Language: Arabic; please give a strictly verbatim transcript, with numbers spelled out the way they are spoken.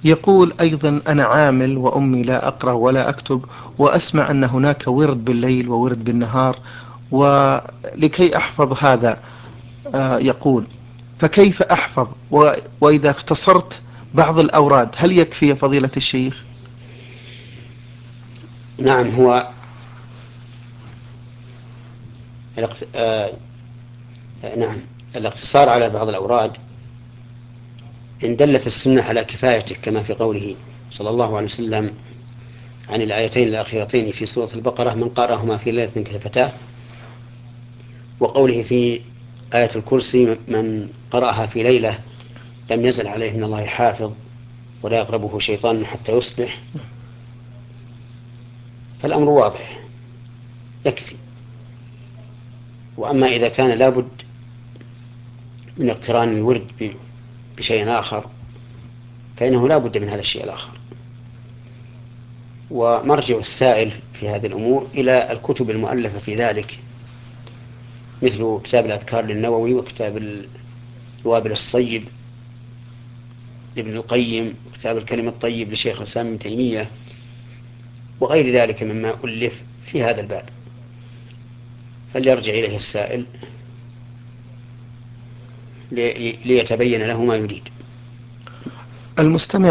يقول أيضا: أنا عامل وأمي لا أقرأ ولا أكتب، وأسمع أن هناك ورد بالليل وورد بالنهار، ولكي أحفظ هذا آه، يقول: فكيف أحفظ؟ و- وإذا اختصرت بعض الأوراد هل يكفي يا فضيلة الشيخ؟ نعم. هو الاقت... آه... نعم، الاقتصار على بعض الأوراد إن دلت السنة على كفايته، كما في قوله صلى الله عليه وسلم عن الآيتين الأخيرتين في سورة البقرة: من قرأهما في ليلة كفتاه، وقوله في آية الكرسي: من قرأها في ليلة لم يزل عليه من الله حافظ ولا يقربه شيطان حتى يصبح. فالأمر واضح، يكفي. وأما إذا كان لابد من اقتران الورد بشيء آخر فإنه لا بد من هذا الشيء الآخر. ومرجع السائل في هذه الأمور إلى الكتب المؤلفة في ذلك، مثل كتاب الأذكار للنووي، وكتاب الوابل الصيب لابن القيم، وكتاب الكلم الطيب لشيخ الإسلام ابن تيمية، وغير ذلك مما ألف في هذا الباب، فليرجع إليه السائل ليتبين له ما يريد. المستمع